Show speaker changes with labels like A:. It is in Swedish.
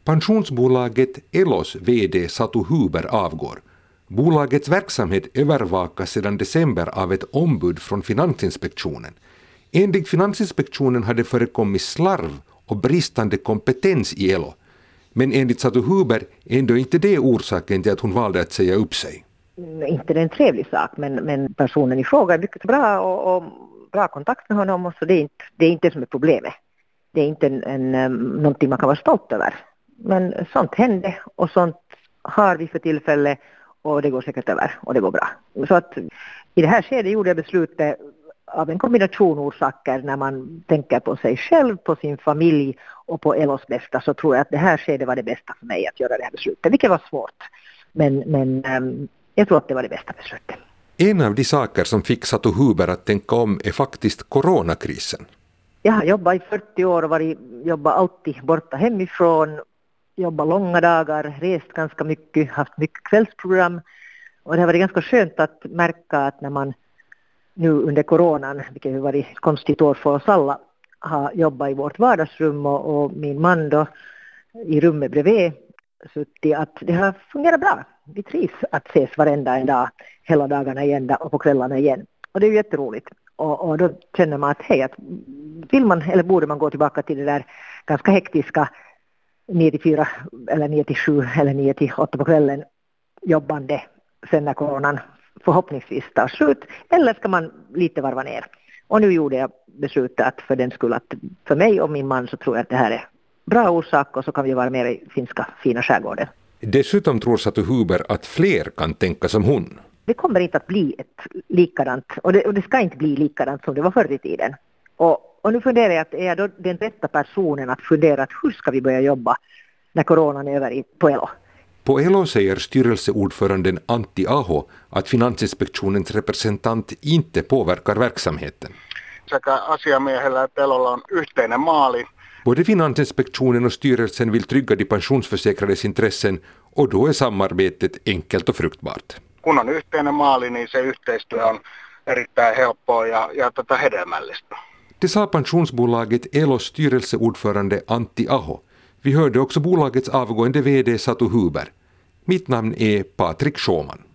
A: Pensionsbolaget Elos vd Satu Huber avgår. Bolagets verksamhet övervakas sedan december av ett ombud från Finansinspektionen. Enligt Finansinspektionen hade förekommit slarv och bristande kompetens i Elo. Men enligt Satu Huber är ändå inte det orsaken till att hon valde att säga upp sig.
B: Inte det är en trevlig sak, men personen i fråga är mycket bra och bra kontakt med honom, och så det är inte det som är problemet. Det är inte någonting man kan vara stolt över. Men sånt hände och sånt har vi för tillfälle, och det går säkert över och det går bra. Så att i det här skedet gjorde jag beslutet av en kombination orsaker. När man tänker på sig själv, på sin familj och på Elos bästa, så tror jag att det här skedet var det bästa för mig att göra det här beslutet. Vilket var svårt, men jag tror att det var det bästa beslutet.
A: En av de saker som fick Satu Huber att tänka om är faktiskt coronakrisen.
B: Jag har jobbat i 40 år och jobbat alltid borta hemifrån. Jobbat långa dagar, rest ganska mycket, haft mycket kvällsprogram. Och det har varit ganska skönt att märka att när man nu under coronan, vilket har varit ett konstigt år för oss alla, har jobbat i vårt vardagsrum och min man då i rummet bredvid, så att det har fungerat bra. Vi trivs att ses varenda en dag, hela dagarna igen och på kvällarna igen. Och det är ju jätteroligt. Och då känner man att hej, att vill man eller borde man gå tillbaka till det där ganska hektiska 9-4 eller 9-7 eller 9-8 på kvällen jobbande sen när coronan förhoppningsvis tar slut, eller ska man lite varva ner? Och nu gjorde jag beslutet att för den skull att för mig och min man så tror jag att det här är bra orsak, och så kan vi vara mer i finska fina skärgården.
A: Dessutom tror Satu Huber att fler kan tänka som hon.
B: Det kommer inte att bli ett likadant, och det ska inte bli likadant som det var förr i tiden. Och nu funderar jag att är jag då den rätta personen att fundera att hur ska vi börja jobba när coronan är över på Elo?
A: På Elo säger styrelseordföranden Antti Aho att Finansinspektionens representant inte påverkar verksamheten.
C: Sekä asiamiehellä että Elolla on yhteinen maali.
A: Både Finansinspektionen och styrelsen vill trygga de pensionsförsäkrades intressen, och då är samarbetet enkelt och fruktbart.
C: Kun on yhteinen maali, niin se yhteistyö on erittäin helppoa ja hedelmällistä.
A: Det sa pensionsbolaget Elos styrelseordförande Antti Aho. Vi hörde också bolagets avgående vd Satu Huber. Mitt namn är Patrik Schåman.